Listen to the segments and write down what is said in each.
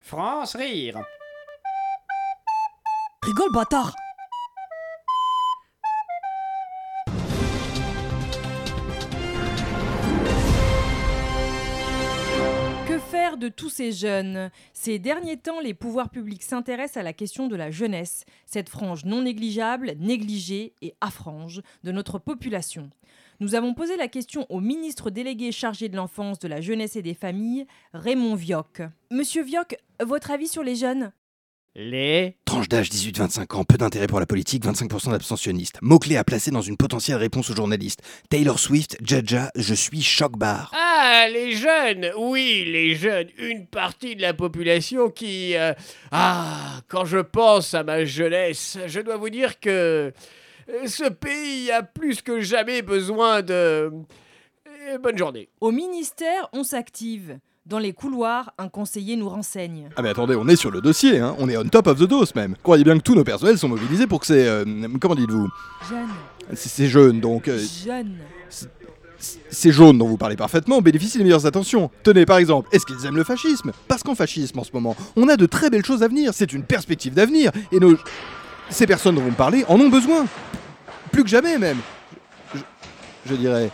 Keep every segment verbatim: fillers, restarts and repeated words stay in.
France rire. Rigole, bâtard! Que faire de tous ces jeunes? Ces derniers temps, les pouvoirs publics s'intéressent à la question de la jeunesse, cette frange non négligeable, négligée et à frange de notre population. Nous avons posé la question au ministre délégué chargé de l'enfance, de la jeunesse et des familles, Raymond Vioque. Monsieur Vioque, votre avis sur les jeunes? Les... Tranche d'âge dix-huit vingt-cinq ans, peu d'intérêt pour la politique, vingt-cinq pour cent d'abstentionnistes. Mots-clés à placer dans une potentielle réponse aux journalistes. Taylor Swift, Jaja, je suis choc-barre. Ah, les jeunes. Oui, les jeunes. Une partie de la population qui... euh, Ah, quand je pense à ma jeunesse, je dois vous dire que... Ce pays a plus que jamais besoin de... Euh, Bonne journée. Au ministère, on s'active. Dans les couloirs, un conseiller nous renseigne. Ah mais attendez, on est sur le dossier, hein. On est on top of the dose même. Croyez bien que tous nos personnels sont mobilisés pour que c'est... euh, comment dites-vous? Jeunes. C'est, c'est jeune, donc... euh, Jeunes. Ces jaunes dont vous parlez parfaitement bénéficient des meilleures attentions. Tenez par exemple, est-ce qu'ils aiment le fascisme? Parce qu'en fascisme en ce moment, on a de très belles choses à venir, c'est une perspective d'avenir, et nos... Ces personnes dont vous me parlez en ont besoin. Plus que jamais même. Je, je dirais...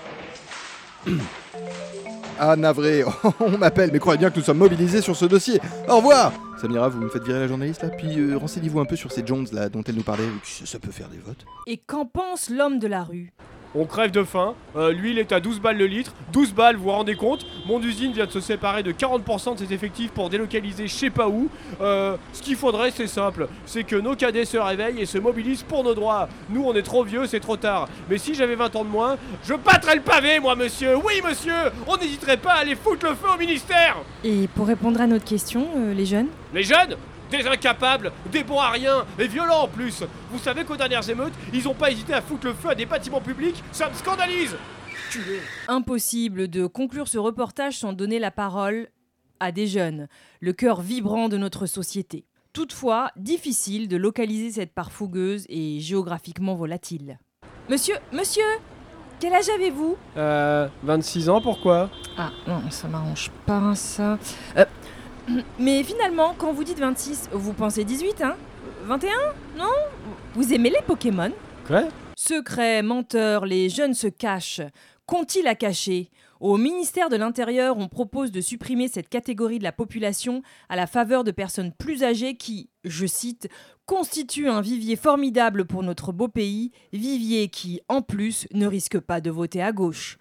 Ah navré, on m'appelle, mais croyez bien que nous sommes mobilisés sur ce dossier. Au revoir. Samira, vous me faites virer la journaliste là, puis euh, renseignez-vous un peu sur ces Jones là dont elle nous parlait, ça peut faire des votes. Et qu'en pense l'homme de la rue? On crève de faim, euh, l'huile est à douze balles le litre, douze balles, vous vous rendez compte? Mon usine vient de se séparer de quarante pour cent de ses effectifs pour délocaliser je sais pas où. Euh, ce qu'il faudrait, c'est simple, c'est que nos cadets se réveillent et se mobilisent pour nos droits. Nous, on est trop vieux, c'est trop tard. Mais si j'avais vingt ans de moins, je battrais le pavé, moi, monsieur. Oui, monsieur, on n'hésiterait pas à aller foutre le feu au ministère. Et pour répondre à notre question, euh, les jeunes? Les jeunes? Des incapables, des bons à rien, et violents en plus. Vous savez qu'aux dernières émeutes, ils ont pas hésité à foutre le feu à des bâtiments publics? Ça me scandalise. Culé. Impossible de conclure ce reportage sans donner la parole à des jeunes, le cœur vibrant de notre société. Toutefois, difficile de localiser cette part fougueuse et géographiquement volatile. Monsieur, monsieur, quel âge avez-vous? Euh, vingt-six ans, pourquoi? Ah non, ça m'arrange pas ça. Euh, mais finalement, quand vous dites vingt-six, vous pensez dix-huit, hein? vingt et un? Non? Vous aimez les Pokémon? Quoi? Secrets, menteurs, les jeunes se cachent. Qu'ont-ils à cacher? Au ministère de l'Intérieur, on propose de supprimer cette catégorie de la population à la faveur de personnes plus âgées qui, je cite, constituent un vivier formidable pour notre beau pays, vivier qui, en plus, ne risque pas de voter à gauche.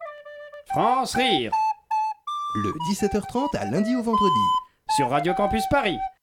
France rire. Le dix-sept heures trente à lundi au vendredi. Sur Radio Campus Paris.